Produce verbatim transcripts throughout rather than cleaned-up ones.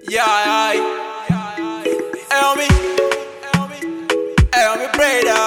Yeah, aye. Hey, me. Hey, me, brother.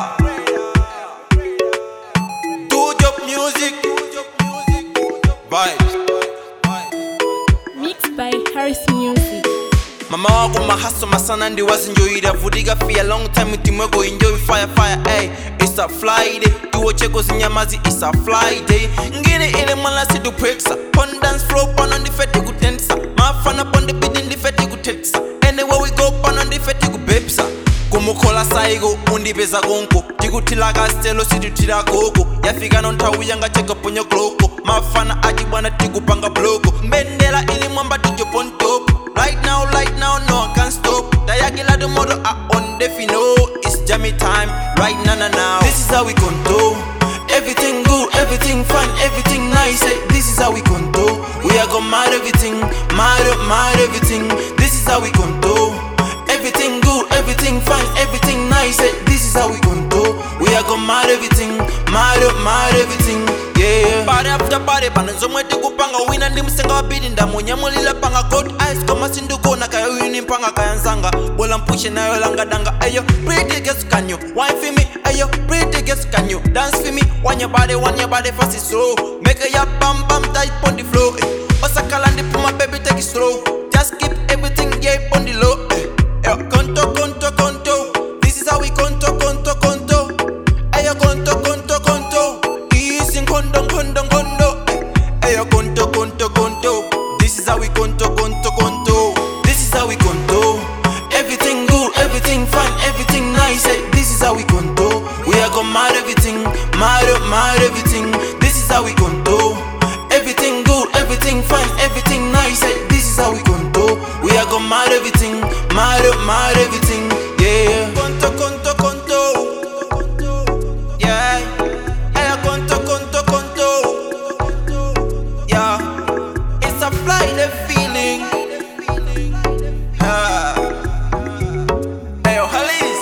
Do job music. Vibes. Mixed by Harris Music. Mama wangu mahaso masana ndi wazinjoyira vudiga for a long time timwego enjoy fire fire ay it's a fly day tuwo cheko zinyamazi it's a fly day ngine ile mala sidu peksa on dance floor pan on the fete kutensa mafana pon the beat in the fete kutetsa anywhere we go pan on the fete kubepsa kumukola saigo undipeza konko tikutila kastelo situtila koko yafika nonthawi yanga cheka ponyo kloko mafana aji bwana tikupanga bloko mbendela ili mwamba tijo pon top. Right now, right now, no I can't stop. Dayagila the model are on the fino. It's jammy time, right now, now, now. This is how we control. Everything good, everything fun, everything nice. Eh, this is how we control. We are gonna mad everything, mad up, mad everything. This is how we control. Everything good, everything fun, everything nice. Eh, this is how we control. We are gonna mad everything, mad up, mad everything. Yeah. Body after body, panenzo mwete kupanga wina ndi msenga wabidi ndamonya mulila panga cold eyes kama sinduko na kaya wini mpanga kaya nzanga bola mpushe na yo langa danga ayo pretty girls can you wine for me ayo pretty girls can you dance for me want your body want your body fast and slow make a ya bam bam tight on the floor eh. Osakalandi put my baby take it slow just keep everything yeah on the low eh. Ayo konto konto konto this is how we konto konto konto ayo konto konto konto easy kondo kondo kondo ayo konto konto konto this is how we konto konto konto this is how we konto everything good everything fun everything nice eh. This is how we konto we are gonna mad everything mad up mad everything this is how we konto everything good everything fun everything nice eh. This is how we konto we are gonna mad everything mad up mad everything yeah konto konto konto yeah ayo konto konto konto yeah it's a fly the feeling ah ayo Halis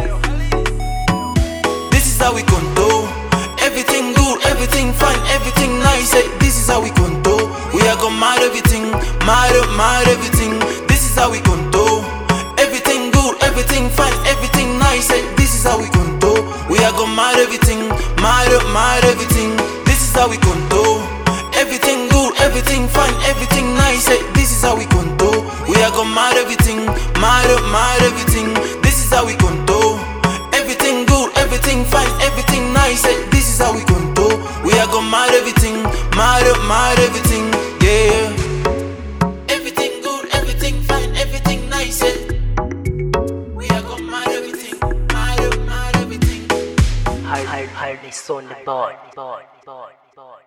this is how we control everything good everything fun everything nice eh. This is how we control we are gonna mad everything mad up mad everything this is how we control everything good everything fun everything nice eh. This is how we control we are gonna mad everything mad up mad everything this is how we control everything good everything fun everything nice eh. This is how we control we are gonna mad everything mad up mad everything this is how we control everything good everything fun everything nice eh. This is how we control we are gonna mad everything mad up mad everything yeah everything good everything fun everything nice eh. We are gonna mad everything mad up mad everything Hard, hard, hardness on the board, board, board, board.